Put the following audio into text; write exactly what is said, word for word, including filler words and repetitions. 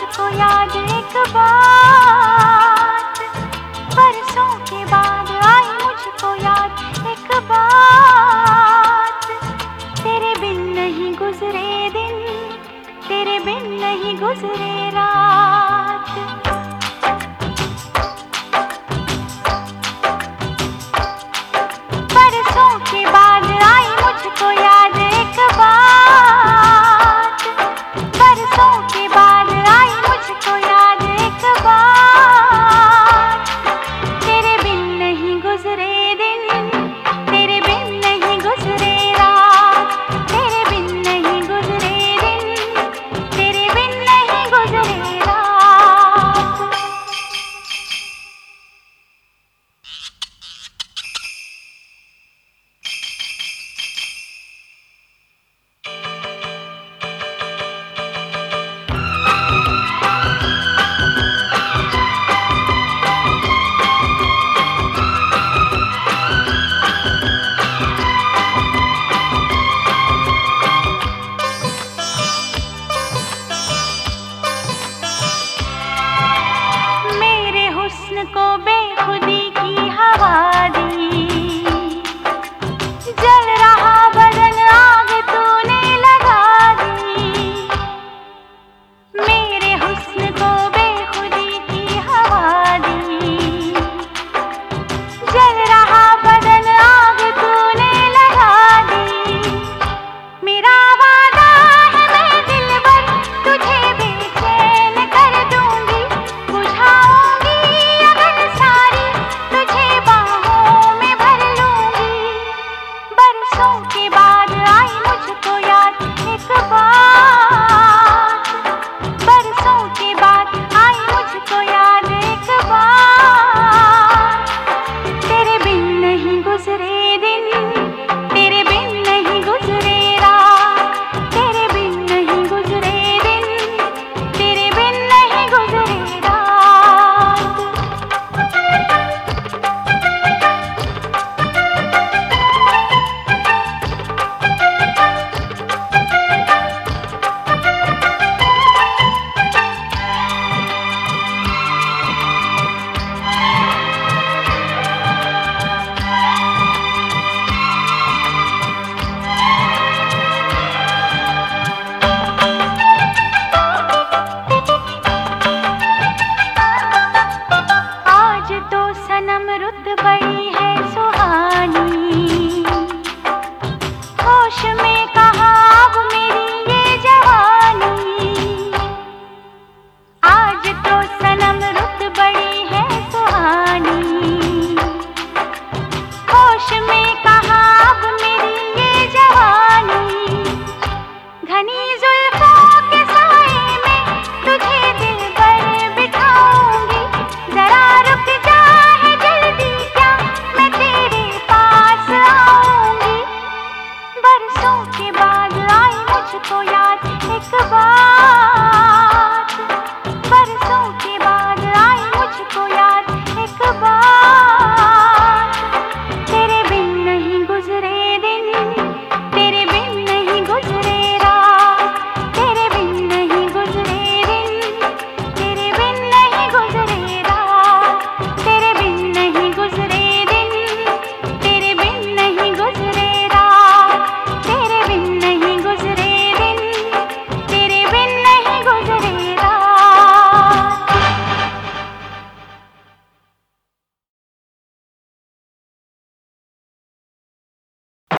मुझको याद एक बात, बरसों के बाद आई मुझको याद एक बात। तेरे बिन नहीं गुजरे दिन, तेरे बिन नहीं गुजरे रात। बरसों के बाद आई मुझको याद एक बात, बरसों के बाद आई मुझको याद एक बात। तेरे बिन नहीं गुजरे दिन, तेरे बिन नहीं गुजरे रात। तेरे बिन नहीं गुजरे दिन, तेरे बिन नहीं गुजरे रात। को बेखुदी की हवा दी, जल रहा बदन आग तूने लगा दी। मेरे हुस्न को बेखुदी की हवा दी, जल रहा बदन आग तूने लगा दी। मेरा वादा है मैं दिलबर तुझे बेचैन कर दूंगी, बुझाऊंगी के बाद आई मुझको याद एक बात, बरसों के बाद आई मुझको याद एक बात। तेरे बिन नहीं गुजरे दिन, तेरे बिन नहीं गुजरे रात। तेरे बिन नहीं गुजरे दिन, तेरे बिन नहीं गुजरे रात। सनम रुत बड़ी है सुहानी, होश में कहाँ अब मेरी ये जवानी। आज तो सनम रुत बड़ी है सुहानी, होश में कहाँ अब मेरी ये जवानी। घनी जुल्फों के साए में तुझे दिल पर बिठाऊंगी, जरा रुक जा बरसों के बाद आई मुझको याद एक बार।